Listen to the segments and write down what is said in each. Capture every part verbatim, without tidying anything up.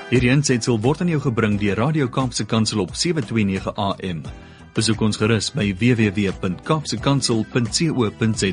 Hierdie aansetsel word aan jou gebring deur Radio Kaapse Kansel op sewe twee nege A M. Besoek ons gerus by w w w punt kaapse kansel punt co punt za.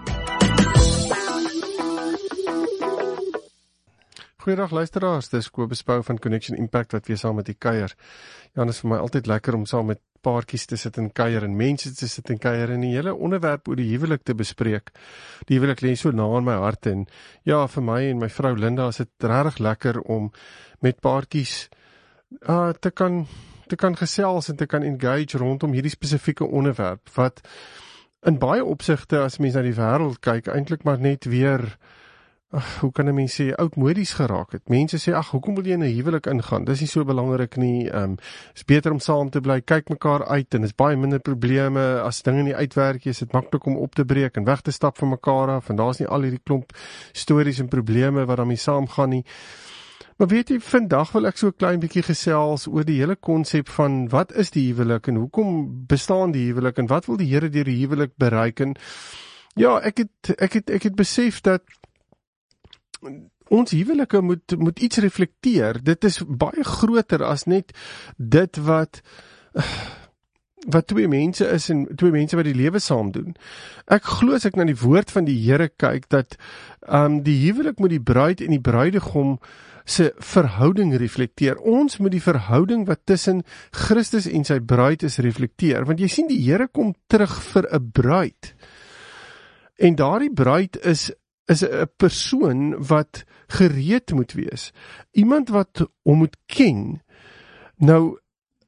Goeiedag luisteraars, dis Kobus Pau van Connection Impact wat weer saam met die kuier. Ja, dit is vir my altyd lekker om saam met paartjies te sit en kuier en mense te sit en kuier en die hele onderwerp oor die huwelik te bespreek. Die huwelik lê so na in my hart en ja, vir my en my vrou Linda is dit regtig lekker om met paartjies uh, te kan te kan gesels en te kan engage rondom hierdie spesifieke onderwerp wat in baie opsigte as mens na die wêreld kyk eintlik maar net weer Ach, hoe kan 'n mens sê, oudmodies geraak het. Mense sê, ag, hoekom wil jy in 'n huwelik ingaan? Dis nie so belangrik nie. Ehm, um, is beter om saam te bly, kyk mekaar uit en is baie minder probleme as dinge nie uitwerk. Is dit maklik om op te breek en weg te stap van mekaar af en daar's nie al hierdie klomp stories en probleme wat daarmee saamgaan nie. Maar weet jy, vandag wil ek so 'n klein bietjie gesels oor die hele konsep van wat is die huwelik en hoekom bestaan die huwelik en wat wil die Here deur die huwelik bereik? En ja, ek het ek het ek het besef dat ons huwelike moet, moet iets reflekteer. Dit is baie groter as net dit wat wat twee mense is en twee mense wat die lewe saam doen. Ek glo as ek na die woord van die Here kyk, dat um, die huwelik moet die bruid en die bruidegom se verhouding reflekteer. Ons moet die verhouding wat tussen Christus en sy bruid is reflekteer. Want jy sien, die Here kom terug vir 'n bruid. En daardie bruid is is 'n persoon wat gereed moet wees. Iemand wat hom moet ken. Nou,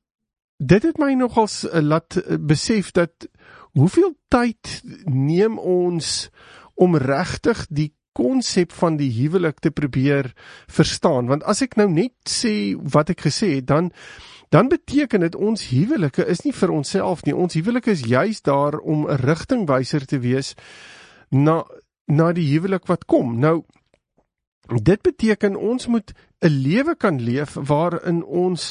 dit het my nogals laat besef dat hoeveel tyd neem ons om regtig die konsep van die huwelik te probeer verstaan. Want as ek nou net sê wat ek gesê het, dan dan beteken dit ons huwelike is nie vir onsself nie. Ons huwelike is juis daar om 'n rigtingwyser te wees na na die huwelik wat kom. Nou, dit beteken ons moet 'n lewe kan leef waarin ons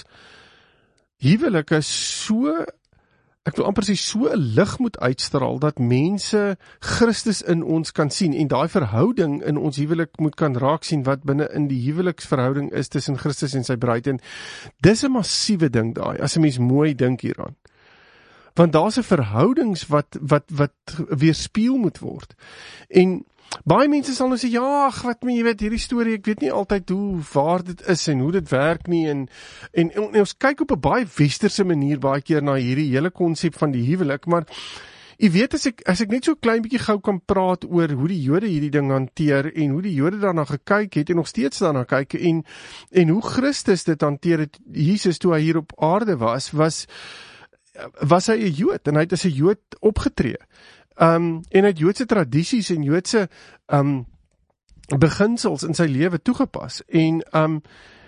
huwelike so, ek wil amper sê, so 'n lig moet uitstraal dat mense Christus in ons kan sien en daai verhouding in ons huwelik moet kan raak sien wat binne in die huweliksverhouding is tussen Christus en sy bruid. En dis 'n massiewe ding daai, as 'n mens mooi dink hieraan. Want daar's 'n verhoudings wat, wat, wat weerspieël moet word. En baie mense sal nou sê, ja, ag, wat jy weet, hierdie storie, ek weet nie altyd hoe waar dit is en hoe dit werk nie. En, en, en ons kyk op 'n baie westerse manier baie keer na hierdie hele konsep van die huwelik, maar jy weet, as ek, as ek net so klein bietjie gou kan praat oor hoe die Jode hierdie ding hanteer en hoe die Jode daarna gekyk het en nog steeds daarna kyk en, en hoe Christus dit hanteer het, Jesus toe hy hier op aarde was, was was hy 'n Jood en hy het as 'n Jood opgetree. Um, en hy het Joodse tradisies en Joodse um, beginsels in sy lewe toegepas. En um,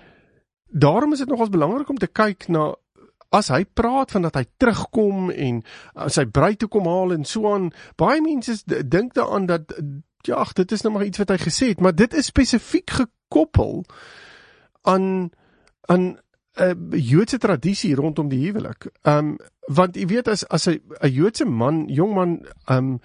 daarom is dit nogals belangrik om te kyk na, as hy praat van dat hy terugkom en uh, sy bruid toe kom haal en so aan, baie mense dink daaraan dat, ja, dit is nou maar iets wat hy gesê het, maar dit is spesifiek gekoppel aan, aan Uh, Joodse tradisie rondom die huwelik. Um, want jy weet, as, as 'n Joodse man, jong man, um,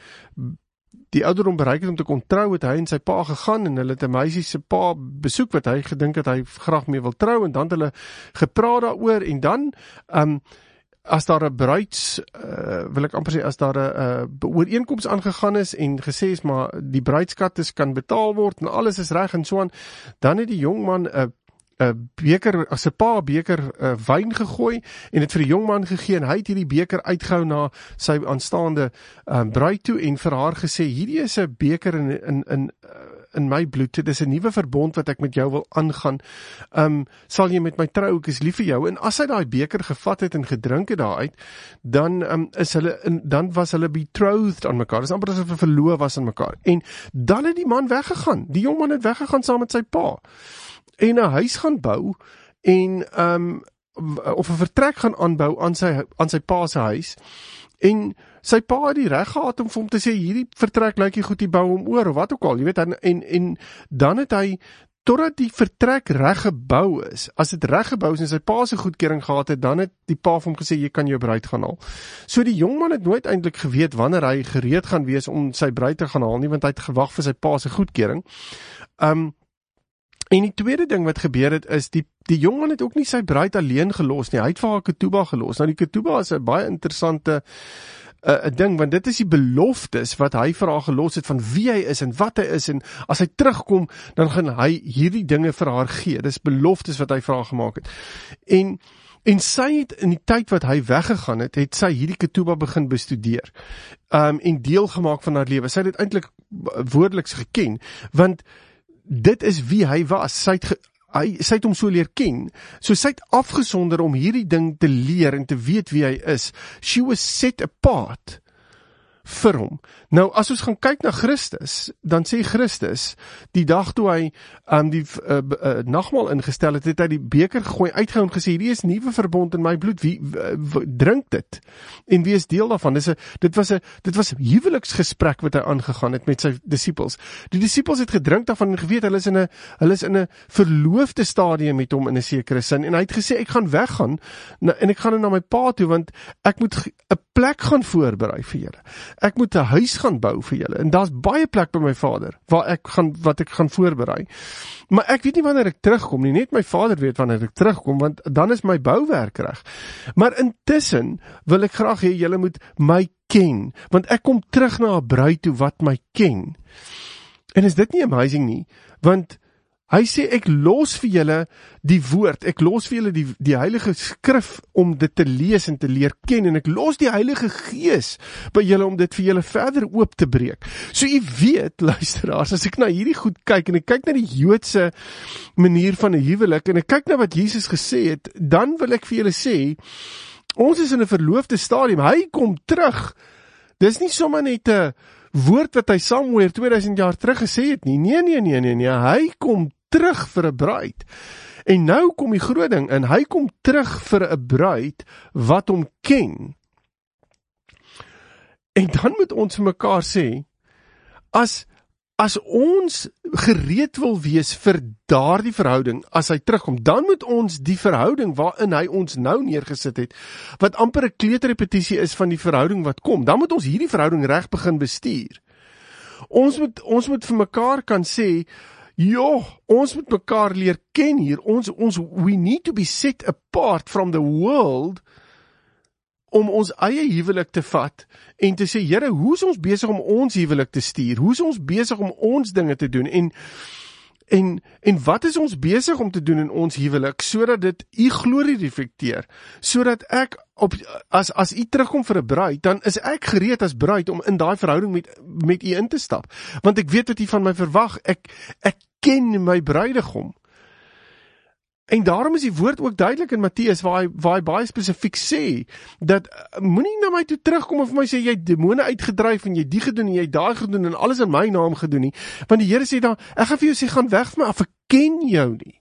die ouderdom bereik het om te kon trou, het hy en sy pa gegaan en hulle het 'n meisie se pa besoek wat hy gedink het hy graag mee wil trou en dan het hulle gepraat daaroor en dan um, as daar 'n bruids, uh, wil ek amper sê, as daar 'n uh, ooreenkoms aangegaan is en gesê is maar die bruidskatte kan betaal word en alles is reg en so aan, dan het die jong man 'n uh, 'n beker, as 'n pa beker uh, wyn gegooi en het vir die jongman gegee en hy het hierdie beker uitgehou na sy aanstaande um, bruid toe en vir haar gesê, hierdie is 'n beker in in in in my bloed, dit is 'n nuwe verbond wat ek met jou wil aangaan. Um, sal jy met my trou, ek is lief vir jou. En as hy daai beker gevat het en gedrink het daaruit, dan um, is hulle in, dan was hulle betrothed aan mekaar. Dis amper asof hulle verloof was aan mekaar. En dan het die man weggegaan. Die jongman het weggegaan saam met sy pa. En 'n huis gaan bou en um, of 'n vertrek gaan aanbou aan sy aan sy pa se huis. En sy pa het die reg gehad om vir hom te sê, hierdie vertrek lyk nie goed, jy bou hom oor of wat ook al, jy weet, en en, en dan het hy totdat die vertrek reg gebou is. As dit reg gebou is en sy pa se goedkeuring gehad het, dan het die pa vir hom gesê, jy kan jou bruid gaan haal. So die jongman het nooit eintlik geweet wanneer hy gereed gaan wees om sy bruid te gaan haal nie, want hy het gewag vir sy pa se goedkeuring. Um En die tweede ding wat gebeur het is, die, die jongman het ook nie sy bruid alleen gelos nie, hy het vir haar ketubah gelos. Nou die ketubah is 'n baie interessante uh, ding, want dit is die beloftes wat hy vir haar gelos het, van wie hy is en wat hy is, en as hy terugkom, dan gaan hy hierdie dinge vir haar gee. Dis beloftes wat hy vir haar gemaak het. En En sy het in die tyd wat hy weggegaan het, het sy hierdie ketubah begin bestudeer, um, en deel gemaak van haar lewe. Sy het dit eintlik woordeliks geken, want dit is wie hy was. Sy het, ge, hy, sy het hom so leer ken. So sy het afgesonder om hierdie ding te leer en te weet wie hy is. She was set apart vir hom. Nou, as ons gaan kyk na Christus, dan sê Christus, die dag toe hy um, die uh, uh, nagmaal ingestel het, het hy die beker gegooi, uitgehou en gesê, hierdie is nuwe verbond in my bloed, wie w, w, drink dit, en wie is deel daarvan? Dis a, dit was 'n dit was 'n huweliksgesprek wat hy aangegaan het met sy disippels. Die disippels het gedrink daarvan en geweet, hulle is in 'n hulle is in 'n verloofde stadium met hom in 'n sekere sin, en hy het gesê, ek gaan weggaan, na, en ek gaan na my pa toe, want ek moet 'n plek gaan voorberei vir julle. Ek moet 'n huis gaan bou vir julle, en daar's baie plek by my vader, waar ek gaan, wat ek gaan voorberei. Maar ek weet nie wanneer ek terugkom nie, net my vader weet wanneer ek terugkom, want dan is my bouwerk reg. Maar intussen wil ek graag hê julle moet my ken, want ek kom terug na 'n bruid toe wat my ken. En is dit nie amazing nie? Want hy sê, ek los vir julle die woord, ek los vir julle die, die heilige skrif om dit te lees en te leer ken, en ek los die heilige gees by julle om dit vir julle verder oop te breek. So jy weet, luisteraars, as ek na hierdie goed kyk, en ek kyk na die Joodse manier van 'n huwelik, en ek kyk na wat Jesus gesê het, dan wil ek vir julle sê, ons is in 'n verloofde stadium, hy kom terug. Dis nie sommer net 'n woord wat hy somewhere tweeduisend jaar terug gesê het nie. Nee, nee, nee, nee, nee. Hy kom terug vir 'n bruid. En nou kom die groot ding in. Hy kom terug vir 'n bruid wat hom ken. En dan moet ons vir mekaar sê, as as ons gereed wil wees vir daardie verhouding, as hy terugkom, dan moet ons die verhouding waarin hy ons nou neergesit het, wat amper 'n kleuterrepetisie is van die verhouding wat kom, dan moet ons hierdie verhouding reg begin bestuur. Ons moet, ons moet vir mekaar kan sê, joh, ons moet mekaar leer ken hier, ons, ons, we need to be set apart from the world, om ons eie huwelik te vat, en te sê, Here, hoe is ons besig om ons huwelik te stuur? Hoe is ons besig om ons dinge te doen? En, en, en wat is ons besig om te doen in ons huwelik, sodat dit u glorie reflekteer, sodat ek, op, as, as u terugkom vir 'n bruid, dan is ek gereed as bruid om in daai verhouding met, met u in te stap, want ek weet wat u van my verwag, ek, ek ken my bruidegom. En daarom is die woord ook duidelik in Matteus, waar hy, waar hy baie spesifiek sê, dat uh, moenie na my toe terugkom en vir my sê, jy het demone uitgedryf, en jy die gedoen, en jy daai gedoen, en alles in my naam gedoen nie, want die Here sê dan, ek gaan vir jou sê, gaan weg van my af, ek ken jou nie.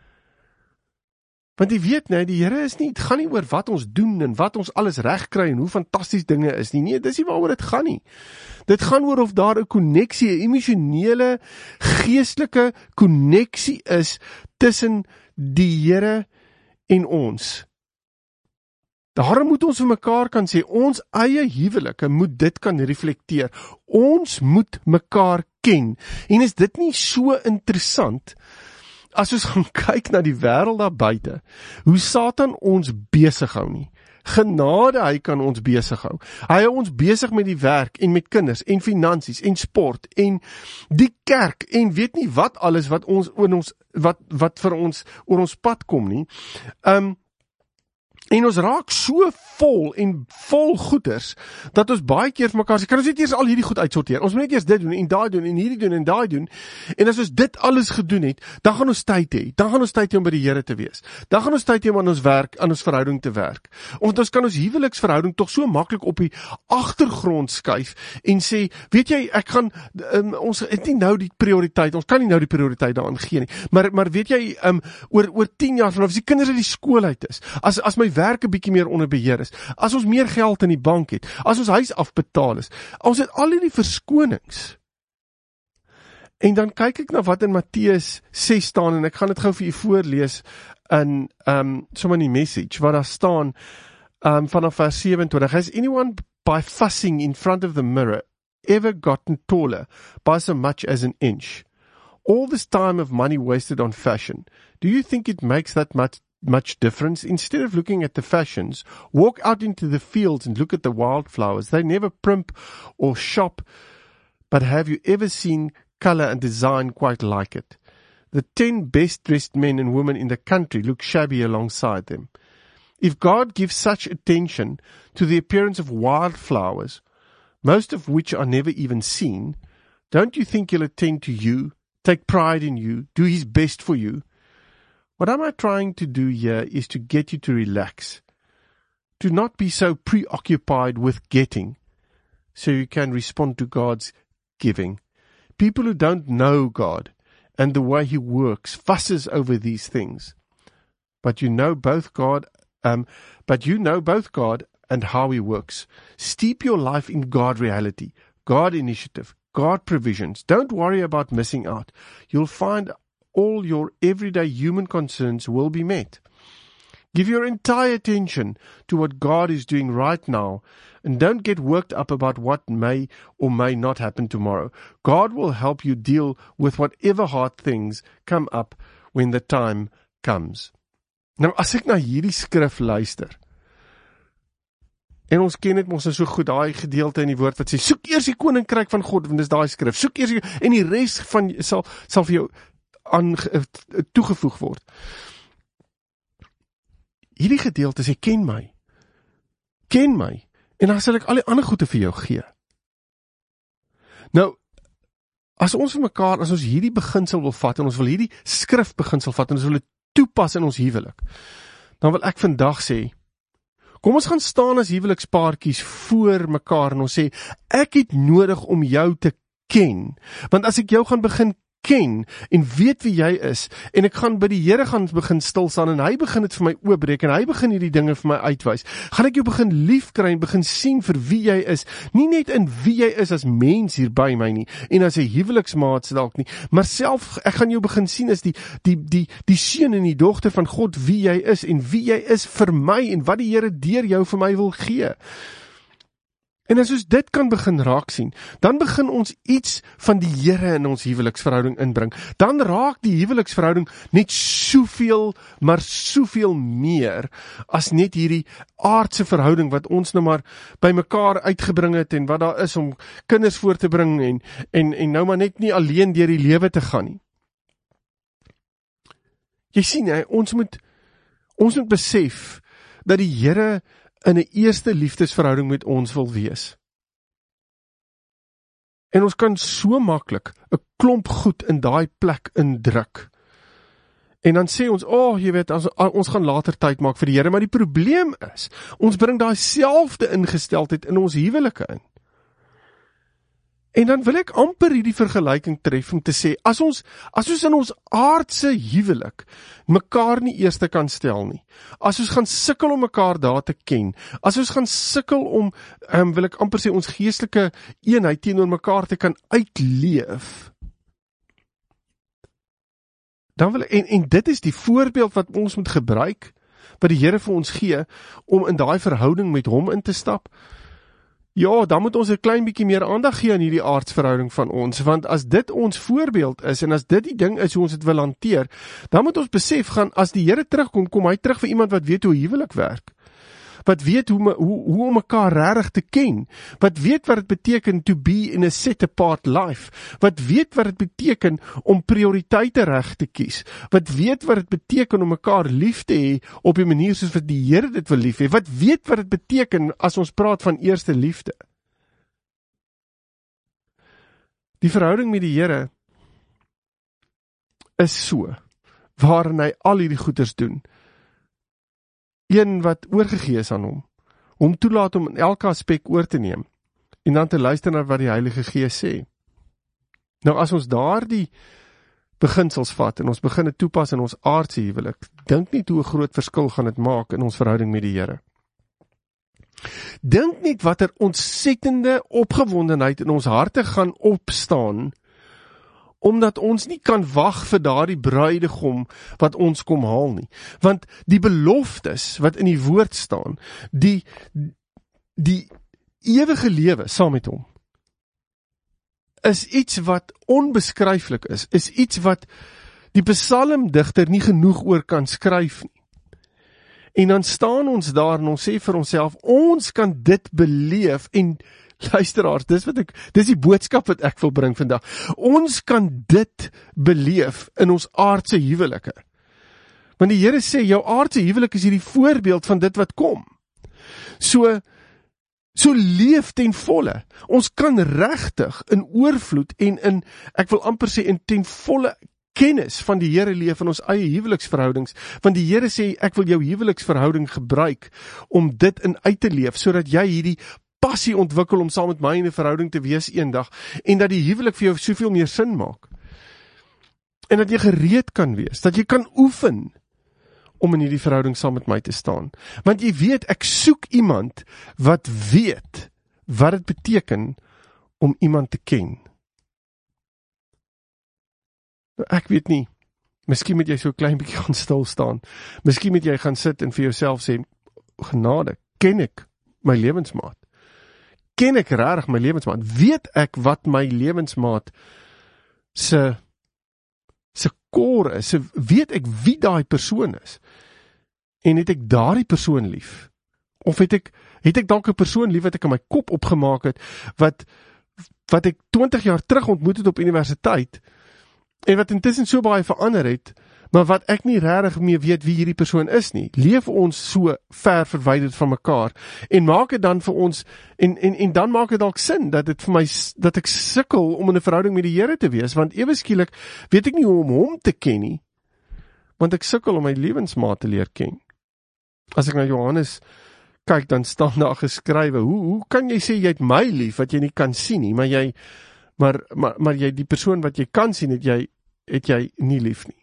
Want jy weet, nee, die Here is nie, het gaan nie oor wat ons doen, en wat ons alles reg kry, en hoe fantasties dinge is nie, nee, dis nie waaroor dit gaan nie. Dit gaan oor of daar 'n konneksie, 'n emosionele, geestelike konneksie is, tussen die Here en ons. Daarom moet ons vir mekaar kan sê, ons eie huwelike moet dit kan reflekteer. Ons moet mekaar ken. En is dit nie so interessant, as ons gaan kyk na die wêreld daar buite, hoe Satan ons besig hou nie. Genade, hy kan ons besig hou. Hy hou ons besig met die werk, en met kinders, en finansies, en sport, en die kerk, en weet nie wat alles wat ons, ons wat, wat vir ons oor ons pad kom nie. Um, En ons raak so vol en vol goeders, dat ons baie keer vir mekaar sê, kan ons net eers al hierdie goed uitsorteer, ons moet net eers dit doen, en daai doen, en hierdie doen, en daai doen, en as ons dit alles gedoen het, dan gaan ons tyd hê, dan gaan ons tyd hê om by die Here te wees, dan gaan ons tyd hê om aan ons werk, aan ons verhouding te werk, want ons kan ons huweliksverhouding tog so maklik op die agtergrond skuif, en sê, weet jy, ek gaan, um, ons het nie nou die prioriteit, ons kan nie nou die prioriteit daaraan gee nie, maar, maar weet jy, um, oor, oor tien jaar vanaf, as die kinders uit die skool uit is, as, as my werk 'n bietjie meer onder beheer is, as ons meer geld in die bank het, as ons huis afbetaal is, ons het al die verskonings. En dan kyk ek na wat in Matteus ses staan, en ek gaan dit gou vir u voorlees in um, sommer in die message, waar daar staan um, vanaf vers sewe-en-twintig, has anyone by fussing in front of the mirror ever gotten taller by so much as an inch? all this time of money wasted on fashion, do you think it makes that much much difference? Instead of looking at the fashions, walk out into the fields and look at the wildflowers. They never primp or shop, but have you ever seen color and design quite like it? The ten best dressed men and women in the country look shabby alongside them. If God gives such attention to the appearance of wildflowers, most of which are never even seen, don't you think He'll attend to you, take pride in you, do His best for you? What am I trying to do here is to get you to relax, to not be so preoccupied with getting, so you can respond to God's giving. People who don't know God and the way He works fusses over these things, but you know both God, um, but you know both God and how He works. Steep your life in God reality, God initiative, God provisions. Don't worry about missing out. You'll find all your everyday human concerns will be met. Give your entire attention to what God is doing right now, and don't get worked up about what may or may not happen tomorrow. God will help you deal with whatever hard things come up when the time comes. Nou, as ek na hierdie skrif luister, en ons ken dit mos so goed, daai gedeelte in die woord wat sê, soek eers die koninkryk van God, want dis daai skrif, soek eers die, en die res van sal, sal vir jou aan, toegevoeg word. Hierdie gedeelte sê, ken my, ken my, en dan sal ek al die ander goede vir jou gee. Nou, as ons vir mekaar, as ons hierdie beginsel wil vat, en ons wil hierdie skrif beginsel vat, en ons wil dit toepas in ons huwelik, dan wil ek vandag sê, kom ons gaan staan as huwelikspaartjies voor mekaar, en ons sê, ek het nodig om jou te ken, want as ek jou gaan begin ken, en weet wie jy is, en ek gaan by die Here gaan begin stil staan, en hy begin het vir my oopbreek, en hy begin hierdie dinge vir my uitwys, gaan ek jou begin lief kry, en begin sien vir wie jy is, nie net in wie jy is as mens hier by my nie, en as 'n huweliksmaat dalk nie, maar self, ek gaan jou begin sien as die, die, die, die seun en die dogter van God, wie jy is, en wie jy is vir my, en wat die Here deur jou vir my wil gee. En as ons dit kan begin raak sien, dan begin ons iets van die Here in ons huweliksverhouding inbring. Dan raak die huweliksverhouding net soveel, maar soveel meer as net hierdie aardse verhouding wat ons nou maar by mekaar uitgebring het en wat daar is om kinders voor te bring en, en, en nou maar net nie alleen deur die lewe te gaan nie. Jy sien, hè, ons moet, ons moet besef dat die Here in 'n eerste liefdesverhouding met ons wil wees. En ons kan so maklik 'n klomp goed in daai plek indruk. En dan sê ons, "O, oh, jy weet, ons, ons gaan later tyd maak vir die Here," maar die probleem is, ons bring daai selfde ingesteldheid in ons huwelike in. En dan wil ek amper hierdie vergelyking tref om te sê, as ons, as ons in ons aardse huwelik mekaar nie eerste kan stel nie, as ons gaan sukkel om mekaar daar te ken, as ons gaan sukkel om, um, wil ek amper sê, ons geestelike eenheid teenoor mekaar te kan uitleef, dan wil ek, en, en dit is die voorbeeld wat ons moet gebruik, wat die Here vir ons gee, om in daai verhouding met hom in te stap. Ja, dan moet ons 'n klein bietjie meer aandag gee aan hierdie aardsverhouding van ons, want as dit ons voorbeeld is, en as dit die ding is hoe ons dit wil hanteer, dan moet ons besef gaan, as die Here terugkom, kom hy terug vir iemand wat weet hoe huwelik werk, wat weet hoe, hoe, hoe om mekaar regtig te ken, wat weet wat dit beteken to be in a set apart life, wat weet wat dit beteken om prioriteite reg te kies, wat weet wat dit beteken om mekaar lief te hê op die manier soos wat die Here dit wil lief hê, wat weet wat dit beteken as ons praat van eerste liefde. Die verhouding met die Here is so, waarin hy al hierdie goeders doen, een wat oorgegee is aan hom, hom toelaat om in elke aspek oor te neem, en dan te luister na wat die Heilige Gees sê. Nou as ons daar die beginsels vat, en ons begin het toepas in ons aardse huwelik, dink nie hoe 'n groot verskil gaan dit maak in ons verhouding met die Here. Dink nie wat 'n ontsettende opgewondenheid in ons harte gaan opstaan, omdat ons nie kan wag vir daardie bruidegom wat ons kom haal nie. Want die beloftes wat in die woord staan, die, die ewige lewe saam met hom, is iets wat onbeskryflik is, is iets wat die psalmdigter nie genoeg oor kan skryf nie. En dan staan ons daar en ons sê vir onsself, ons kan dit beleef en luisteraars, dis wat ek, dis die boodskap wat ek wil bring vandag. Ons kan dit beleef in ons aardse huwelike. Want die Here sê, jou aardse huwelik is hierdie voorbeeld van dit wat kom. So, so leef ten volle. Ons kan regtig in oorvloed en in, ek wil amper sê, in ten volle kennis van die Here leef in ons eie huweliksverhoudings, want die Here sê, ek wil jou huweliksverhouding gebruik om dit in uit te leef, sodat jy hierdie passie ontwikkel om saam met my in 'n verhouding te wees eendag, en dat die huwelik vir jou soveel meer sin maak. En dat jy gereed kan wees, dat jy kan oefen om in hierdie verhouding saam met my te staan. Want jy weet, ek soek iemand wat weet wat dit beteken om iemand te ken. Ek weet nie, miskien moet jy so 'n klein bietjie gaan stil staan. Miskien moet jy gaan sit en vir jouself sê, genade, ken ek my lewensmaat? Ken ek regtig my lewensmaat? Weet ek wat my lewensmaat se se kor is? Weet ek wie daai persoon is? En het ek daardie persoon lief? Of het ek het ek dalk 'n persoon lief wat ek in my kop opgemaak het, wat wat ek twintig jaar terug ontmoet het op universiteit, en wat intussen so baie verander het, maar wat ek nie regtig meer weet wie hierdie persoon is nie. Leef ons so ver verwyderd van mekaar, en maak dit dan vir ons, en, en, en dan maak dit dalk sin, dat dit vir my, dat ek sukkel om in 'n verhouding met die Here te wees, want ewe skielik weet ek nie hoe om hom te ken nie, want ek sukkel om my lewensmaat te leer ken. As ek na Johannes kyk, dan staan daar geskrywe, hoe, hoe kan jy sê jy het my lief, wat jy nie kan sien nie, maar jy, maar, maar, maar jy, die persoon wat jy kan sien, het jy, het jy nie lief nie.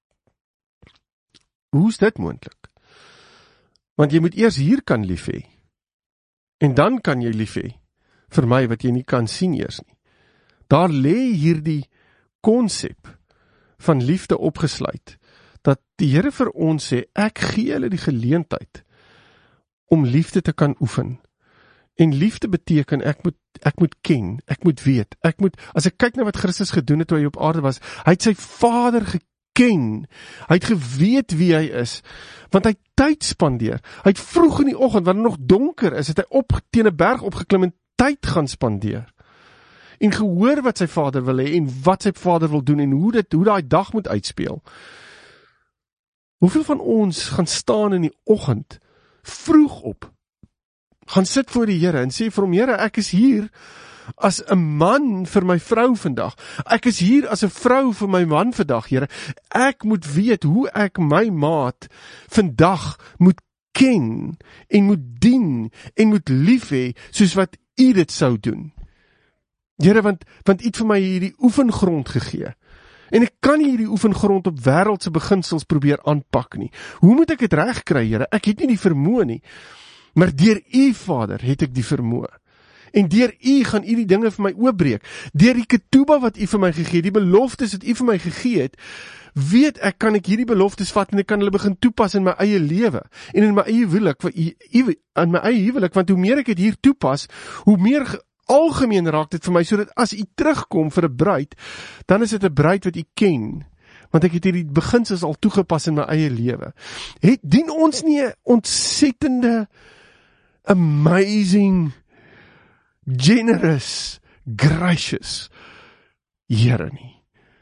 Hoe is dit moontlik? Want jy moet eers hier kan lief hê, en dan kan jy lief hê vir my wat jy nie kan sien eers nie. Daar lê hierdie konsep van liefde opgesluit, dat die Here vir ons sê, ek gee hulle die geleentheid om liefde te kan oefen. En liefde beteken, ek moet, ek moet ken, ek moet weet, ek moet, as ek kyk na wat Christus gedoen het toe hy op aarde was, hy het sy Vader geken, hy het geweet wie hy is, want hy het tyd spandeer, hy het vroeg in die oggend, wanneer nog donker is, het hy op teen 'n berg opgeklim en tyd gaan spandeer, en gehoor wat sy Vader wil hê, en wat sy Vader wil doen, en hoe dit, hoe daai dag moet uitspeel. Hoeveel van ons gaan staan in die oggend, vroeg op, gaan sit voor die Here en sê vir hom, Here, ek is hier as 'n man vir my vrou vandag. Ek is hier as 'n vrou vir my man vandag, Here. Ek moet weet hoe ek my maat vandag moet ken en moet dien en moet lief hê soos wat U dit sou doen. Here, want want U het vir my hierdie oefengrond gegee. En ek kan nie hierdie oefengrond op wêreldse beginsels probeer aanpak nie. Hoe moet ek dit regkry, Here? Ek het nie die vermoë nie. Maar deur U, Vader, het ek die vermoë. En deur U gaan U die dinge vir my oopbreek. Deur die ketuba wat U vir my gegee het, die beloftes wat U vir my gegee het, weet ek, kan ek hierdie beloftes vat en ek kan hulle begin toepas in my eie lewe en in my eie huwelik, in my eie huwelik, want hoe meer ek dit hier toepas, hoe meer algemeen raak dit vir my, sodat as U terugkom vir 'n bruid, dan is dit 'n bruid wat U ken, want ek het hierdie beginsels al toegepas in my eie lewe. Het dien ons nie 'n ontsettende, amazing, generous, gracious Here nie,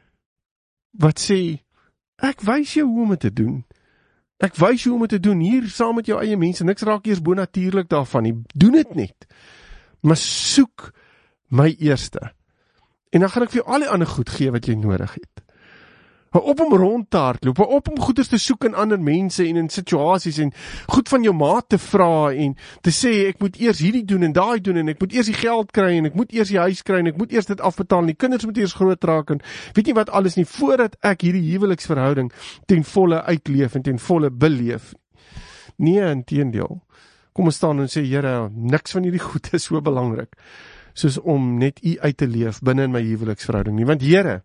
wat sê, ek wys jou hoe om dit te doen, ek wys jou hoe om dit te doen, hier saam met jou eie mense, niks raak eers bonatuurlik daarvan nie, doen dit net, maar soek my eerste, en dan gaan ek vir jou al die ander goed gee wat jy nodig het. Hou op om rond te hardloop, hou op om goeders te soek in ander mense en in situasies en goed van jou maat te vra en te sê, ek moet eers hierdie doen en daai doen en ek moet eers die geld kry en ek moet eers die huis kry en ek moet eers dit afbetaal en die kinders moet eers groot raak en weet nie wat alles nie, voordat ek hierdie huweliksverhouding ten volle uitleef en ten volle beleef. Nee, inteendeel. Kom ons staan en sê, Here, niks van hierdie goed is so belangrik, soos om net U uit te leef binne in my huweliksverhouding nie, want Here,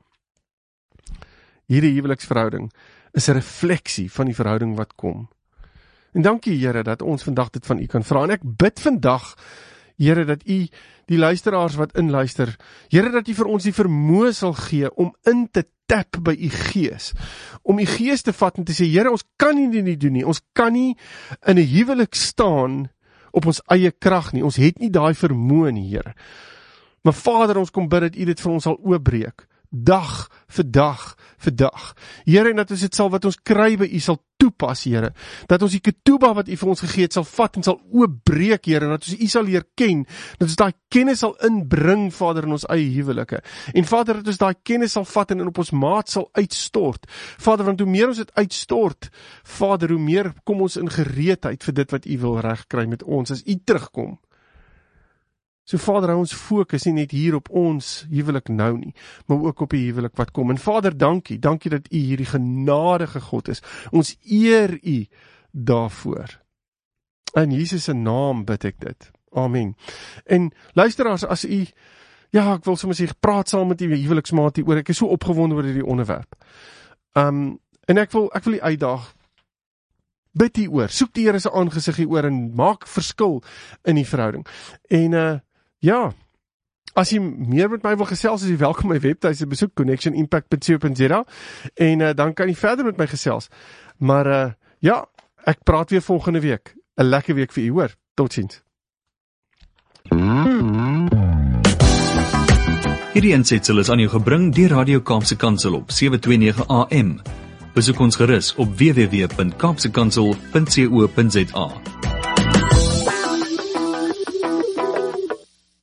hierdie huweliksverhouding is 'n refleksie van die verhouding wat kom. En dankie, Here, dat ons vandag dit van U kan vra. En ek bid vandag, Here, dat U die luisteraars wat inluister, Here, dat U vir ons die vermoë sal gee om in te tap by U Gees, om U Gees te vat en te sê, Here, ons kan nie dit nie doen nie, ons kan nie in 'n huwelik staan op ons eie krag nie, ons het nie daai vermoë nie, Here. Maar Vader, ons kom bid dat U dit vir ons sal oopbreek, dag vir dag vir dag. Here, en dat ons dit sal wat ons kry by U sal toepas, Here. Dat ons die ketuba wat U vir ons gegee het sal vat en sal oopbreek, Here, en dat ons U sal leer ken, dat ons daai kennis sal inbring, Vader, in ons eie huwelike. En Vader, dat ons daai kennis sal vat en op ons maat sal uitstort. Vader, want hoe meer ons dit uitstort, Vader, hoe meer kom ons in gereedheid vir dit wat U wil regkry met ons as U terugkom. So Vader, hou ons fokus nie net hier op ons huwelik nou nie, maar ook op die huwelik wat kom. En Vader, dankie, dankie dat U hierdie genadige God is. Ons eer U daarvoor. In Jesus se naam bid ek dit. Amen. En luisteraars, as U, ja, ek wil sommer sê, praat saam met U huweliksmaat hier oor, ek is so opgewonde oor hierdie onderwerp. Um, en ek wil, ek wil U uitdaag, bid hier oor, soek die Here se aangesig hier oor en maak verskil in die verhouding. En uh, ja, as jy meer met my wil gesels, is jy welkom my webtuise besoek, connection impact punt co punt za, en uh, dan kan jy verder met my gesels. Maar uh, ja, ek praat weer volgende week. 'n Lekker week vir u, hoor. Totsiens. Hierdie aansetsel is aan jou gebring deur Radio Kaapse Kansel op sewe twee nege A M. Besoek ons gerus op w w w punt kaapse kansel punt co punt za.